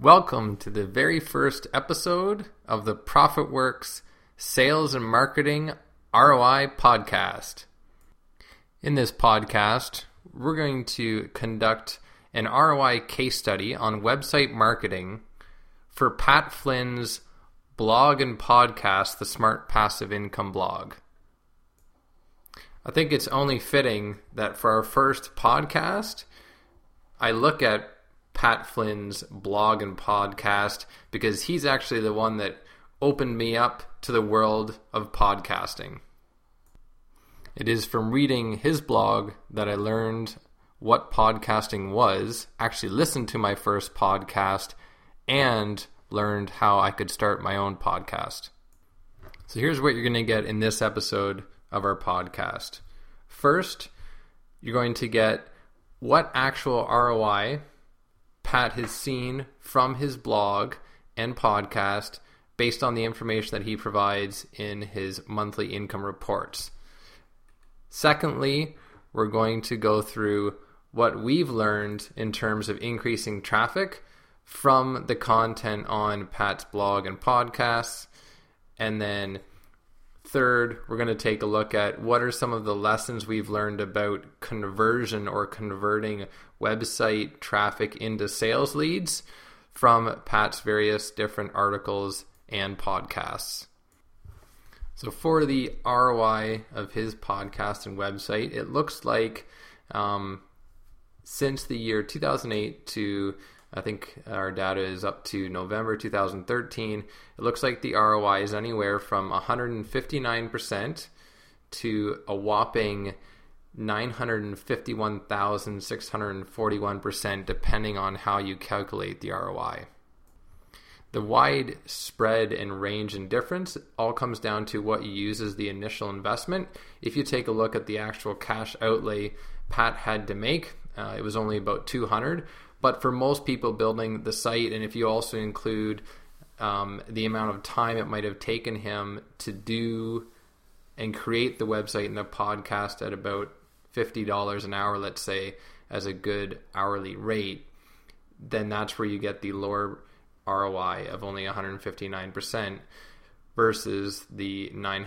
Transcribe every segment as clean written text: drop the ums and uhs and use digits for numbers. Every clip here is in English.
Welcome to the very first episode of the ProfitWorks Sales and Marketing ROI podcast. In this podcast, we're going to conduct an ROI case study on website marketing for Pat Flynn's blog and podcast, the Smart Passive Income Blog. I think it's only fitting that for our first podcast, I look at Pat Flynn's blog and podcast because he's actually the one that opened me up to the world of podcasting. It is from reading his blog that I learned what podcasting was, actually listened to my first podcast, and learned how I could start my own podcast. So here's what you're going to get in this episode of our podcast. First, you're going to get what actual ROI Pat has seen from his blog and podcast based on the information that he provides in his monthly income reports. Secondly, we're going to go through what we've learned in terms of increasing traffic from the content on Pat's blog and podcasts. And then third, we're going to take a look at what are some of the lessons we've learned about conversion or converting website traffic into sales leads from Pat's various different articles and podcasts. So for the ROI of his podcast and website, it looks like since the year 2008 to, I think our data is up to November 2013, it looks like the ROI is anywhere from 159% to a whopping 951,641%, depending on how you calculate the ROI. The wide spread and range in difference all comes down to what you use as the initial investment. If you take a look at the actual cash outlay Pat had to make, it was only about $200. But for most people building the site, and if you also include the amount of time it might have taken him to do and create the website and the podcast at about $50 an hour, let's say, as a good hourly rate, then that's where you get the lower ROI of only 159% versus the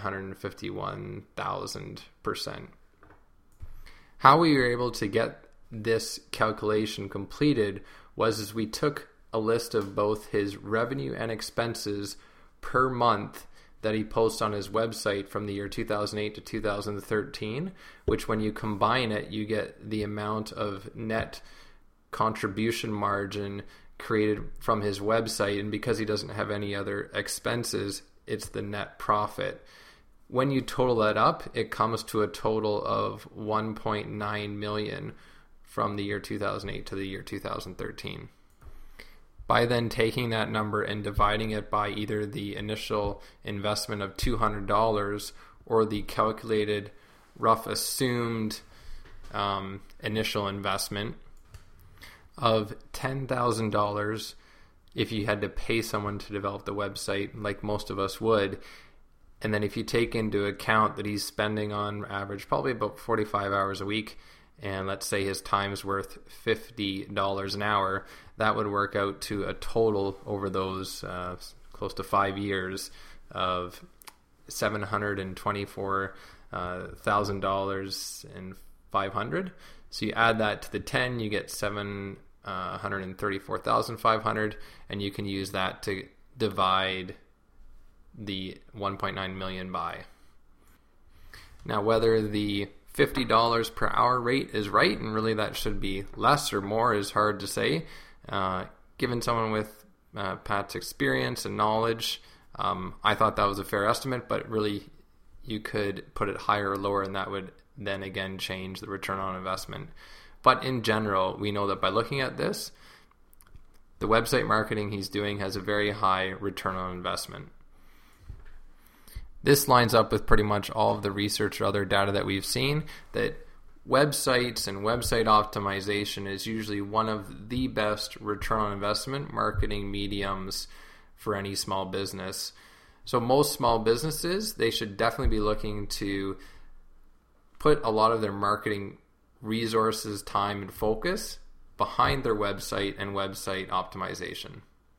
951,000%. How we were able to get this calculation completed was as we took a list of both his revenue and expenses per month that he posts on his website from the year 2008 to 2013, which when you combine it, you get the amount of net contribution margin created from his website. And because he doesn't have any other expenses, it's the net profit. When you total that up, it comes to a total of $1.9 million from the year 2008 to the year 2013. By then taking that number and dividing it by either the initial investment of $200 or the calculated rough assumed initial investment of $10,000 if you had to pay someone to develop the website like most of us would, and then if you take into account that he's spending on average probably about 45 hours a week, and let's say his time's worth $50 an hour, that would work out to a total over those close to 5 years of $724,500. So you add that to the 10, you get $734,500, and you can use that to divide the 1.9 million by. Now, whether the $50 per hour rate is right, and really that should be less or more, is hard to say. Given someone with Pat's experience and knowledge, I thought that was a fair estimate, but really you could put it higher or lower, and that would then again change the return on investment. But in general, we know that by looking at this, the website marketing he's doing has a very high return on investment. This lines up with pretty much all of the research or other data that we've seen, that websites and website optimization is usually one of the best return on investment marketing mediums for any small business. So most small businesses, they should definitely be looking to put a lot of their marketing resources, time, and focus behind their website and website optimization.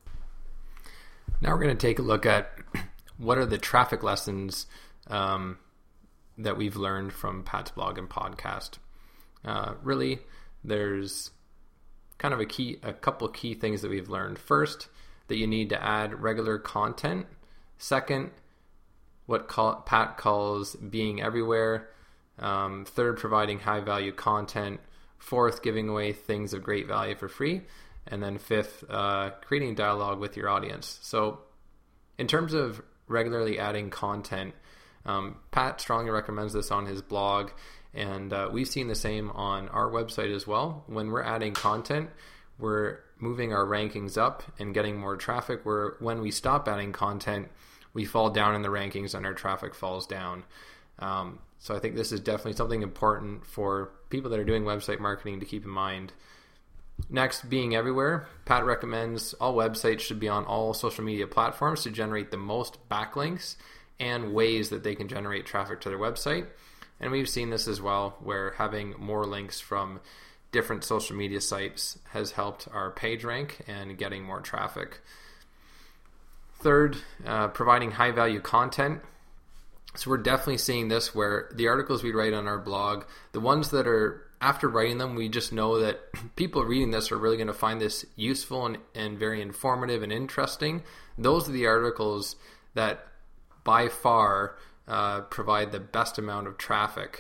Now we're going to take a look at what are the traffic lessons that we've learned from Pat's blog and podcast. Really, there's kind of a couple key things that we've learned. First, that you need to add regular content. Second, what Pat calls being everywhere. Third, providing high value content. Fourth, giving away things of great value for free. And then fifth, creating dialogue with your audience. So in terms of regularly adding content, Pat strongly recommends this on his blog, and we've seen the same on our website as well. When we're adding content, we're moving our rankings up and getting more traffic, where when we stop adding content, we fall down in the rankings and our traffic falls down. So I think this is definitely something important for people that are doing website marketing to keep in mind. Next, being everywhere. Pat recommends all websites should be on all social media platforms to generate the most backlinks and ways that they can generate traffic to their website. And we've seen this as well, where having more links from different social media sites has helped our page rank and getting more traffic. Third, providing high value content. So we're definitely seeing this where the articles we write on our blog, the ones that are, after writing them, we just know that people reading this are really going to find this useful and very informative and interesting. Those are the articles that by far provide the best amount of traffic.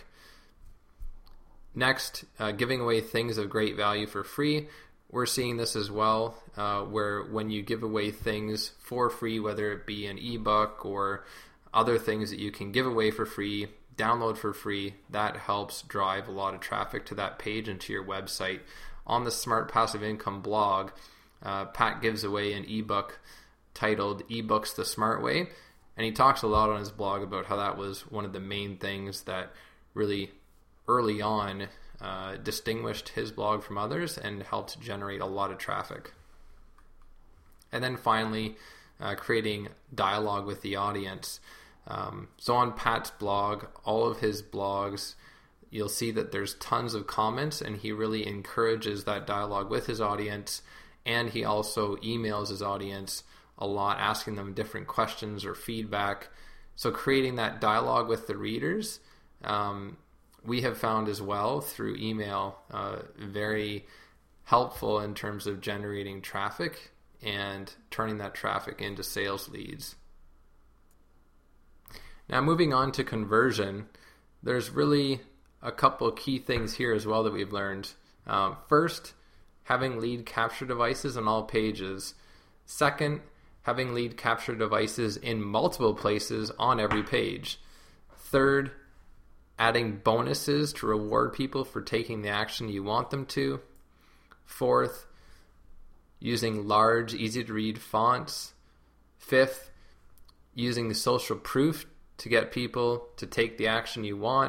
Next, giving away things of great value for free. We're seeing this as well, where when you give away things for free, whether it be an ebook or other things that you can give away for free, download for free, that helps drive a lot of traffic to that page and to your website. On the Smart Passive Income blog, Pat gives away an ebook titled eBooks the Smart Way, and he talks a lot on his blog about how that was one of the main things that really early on distinguished his blog from others and helped generate a lot of traffic. And then finally, creating dialogue with the audience. So on Pat's blog, all of his blogs, you'll see that there's tons of comments, and he really encourages that dialogue with his audience, and he also emails his audience a lot, asking them different questions or feedback. So creating that dialogue with the readers, we have found as well through email, very helpful in terms of generating traffic and turning that traffic into sales leads. Now, moving on to conversion, there's really a couple key things here as well that we've learned. First, having lead capture devices on all pages. Second, having lead capture devices in multiple places on every page. Third, adding bonuses to reward people for taking the action you want them to. Fourth, using large, easy-to-read fonts. Fifth, using the social proof to get people to take the action you want.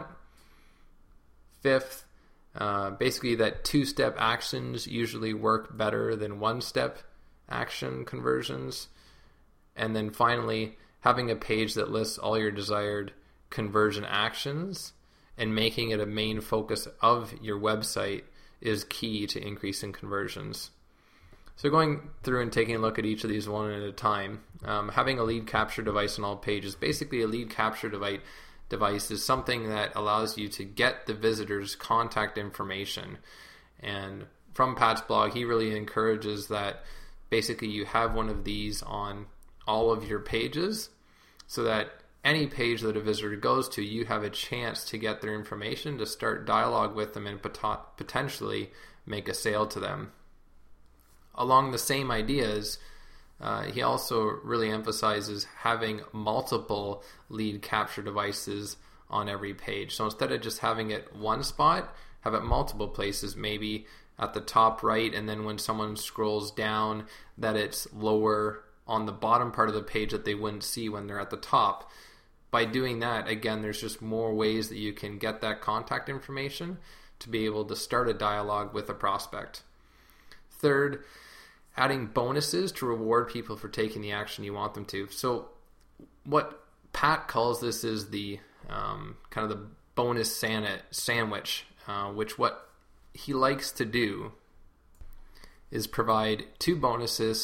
Fifth, basically that two-step actions usually work better than one-step action conversions. And then finally, having a page that lists all your desired conversion actions and making it a main focus of your website is key to increasing conversions. So going through and taking a look at each of these one at a time, having a lead capture device on all pages. Basically, a lead capture device is something that allows you to get the visitor's contact information. And from Pat's blog, he really encourages that basically you have one of these on all of your pages so that any page that a visitor goes to, you have a chance to get their information, to start dialogue with them, and potentially make a sale to them. Along the same ideas, he also really emphasizes having multiple lead capture devices on every page. So instead of just having it one spot, have it multiple places, maybe at the top right, and then when someone scrolls down, that it's lower on the bottom part of the page that they wouldn't see when they're at the top. By doing that, again, there's just more ways that you can get that contact information to be able to start a dialogue with a prospect. Third, adding bonuses to reward people for taking the action you want them to. So what Pat calls this is the kind of the bonus sandwich, which what he likes to do is provide two bonuses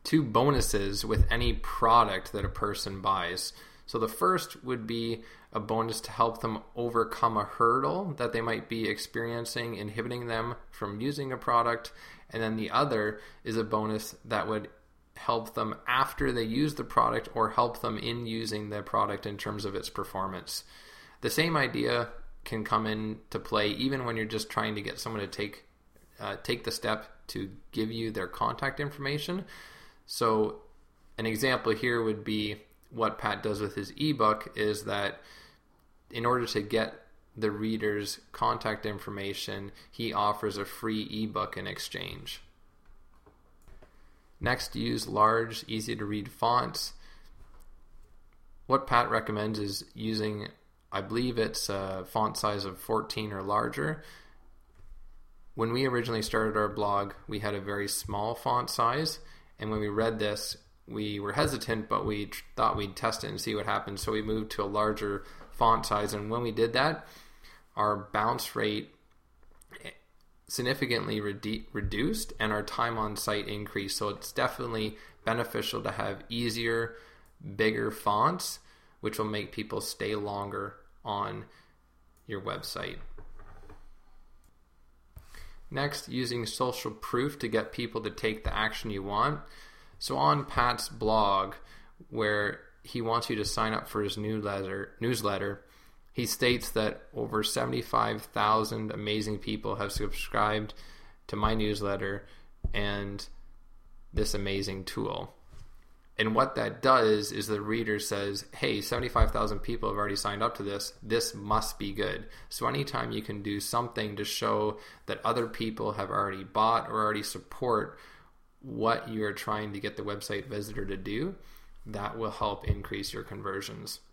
two bonuses with any product that a person buys. So the first would be a bonus to help them overcome a hurdle that they might be experiencing, inhibiting them from using a product. And then the other is a bonus that would help them after they use the product or help them in using the product in terms of its performance. The same idea can come into play even when you're just trying to get someone to take the step to give you their contact information. So an example here would be what Pat does with his ebook is that in order to get the reader's contact information, he offers a free ebook in exchange. Next, use large, easy to read fonts. What Pat recommends is using, I believe it's a font size of 14 or larger. When we originally started our blog, we had a very small font size, and when we read this, we were hesitant, but we thought we'd test it and see what happens. So we moved to a larger font size, and when we did that, our bounce rate significantly reduced and our time on site increased. So it's definitely beneficial to have easier, bigger fonts, which will make people stay longer on your website. Next, using social proof to get people to take the action you want. So on Pat's blog, where he wants you to sign up for his newsletter, he states that over 75,000 amazing people have subscribed to my newsletter and this amazing tool. And what that does is the reader says, hey, 75,000 people have already signed up to this. This must be good. So anytime you can do something to show that other people have already bought or already support what you're trying to get the website visitor to do, that will help increase your conversions.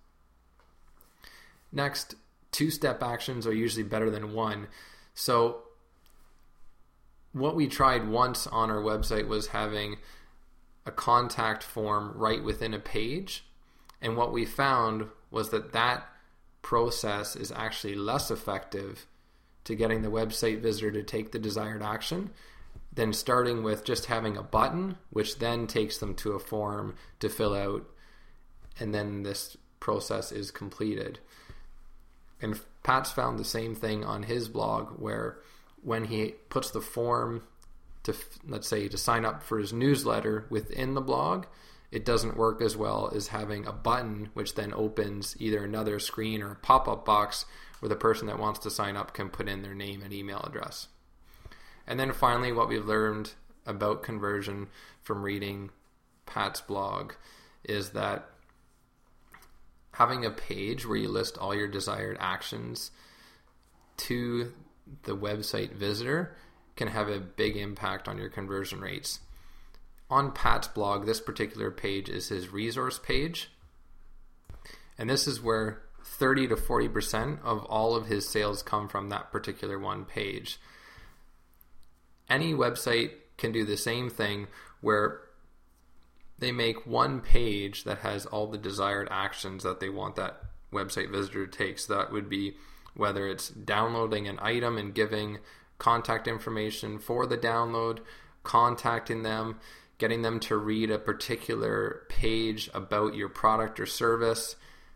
Next, two-step actions are usually better than one. So what we tried once on our website was having a contact form right within a page. And what we found was that process is actually less effective to getting the website visitor to take the desired action than starting with just having a button, which then takes them to a form to fill out, and then this process is completed. And Pat's found the same thing on his blog, where when he puts the form to, let's say, to sign up for his newsletter within the blog, it doesn't work as well as having a button which then opens either another screen or a pop-up box where the person that wants to sign up can put in their name and email address. And then finally, what we've learned about conversion from reading Pat's blog is that having a page where you list all your desired actions to the website visitor can have a big impact on your conversion rates. On Pat's blog, this particular page is his resource page. And this is where 30 to 40% of all of his sales come from that particular one page. Any website can do the same thing where they make one page that has all the desired actions that they want that website visitor to take. So that would be whether it's downloading an item and giving contact information for the download, contacting them, getting them to read a particular page about your product or service.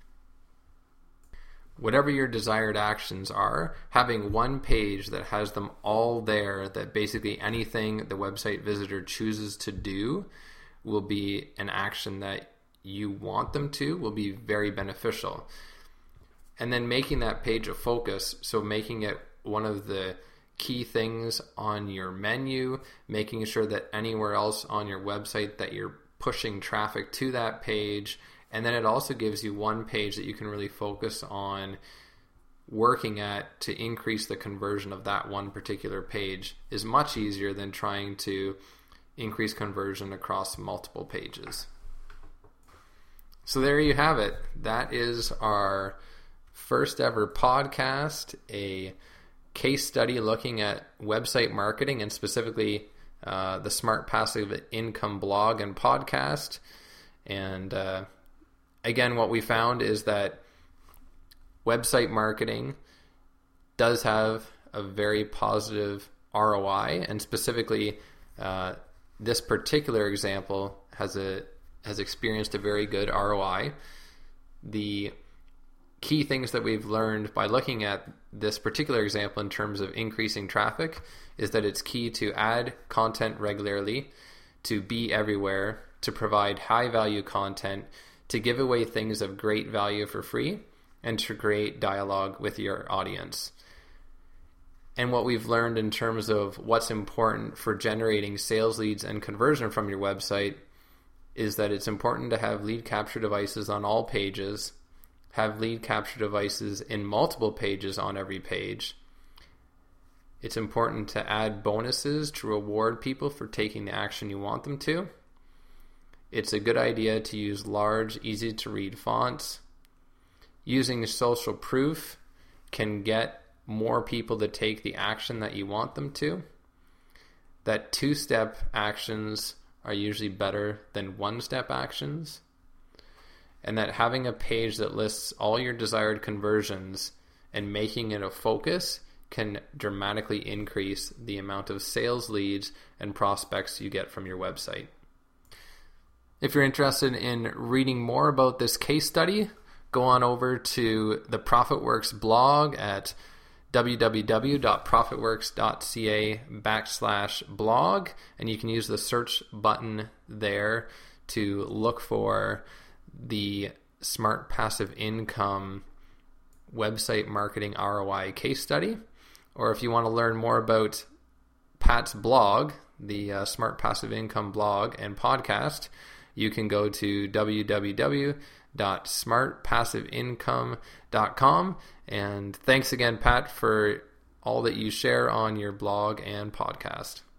Whatever your desired actions are, having one page that has them all there, that basically anything the website visitor chooses to do will be an action that you want them to, will be very beneficial. And then making that page a focus, so making it one of the key things on your menu, making sure that anywhere else on your website that you're pushing traffic to that page. And then it also gives you one page that you can really focus on working at to increase the conversion of that one particular page is much easier than trying to increase conversion across multiple pages. So there you have it. That is our first ever podcast, a case study looking at website marketing and specifically the Smart Passive Income blog and podcast. And again, what we found is that website marketing does have a very positive ROI, and specifically this particular example has experienced a very good ROI. The key things that we've learned by looking at this particular example in terms of increasing traffic is that it's key to add content regularly, to be everywhere, to provide high value content, to give away things of great value for free, and to create dialogue with your audience. And what we've learned in terms of what's important for generating sales leads and conversion from your website is that it's important to have lead capture devices on all pages, have lead capture devices in multiple pages on every page. It's important to add bonuses to reward people for taking the action you want them to. It's a good idea to use large, easy to read fonts. Using social proof can get more people to take the action that you want them to. That two-step actions are usually better than one-step actions. And that having a page that lists all your desired conversions and making it a focus can dramatically increase the amount of sales leads and prospects you get from your website. If you're interested in reading more about this case study, go on over to the ProfitWorks blog at www.profitworks.ca/blog, and you can use the search button there to look for the Smart Passive Income website marketing ROI case study. Or if you want to learn more about Pat's blog, the Smart Passive Income blog and podcast, you can go to www.smartpassiveincome.com. And thanks again, Pat, for all that you share on your blog and podcast.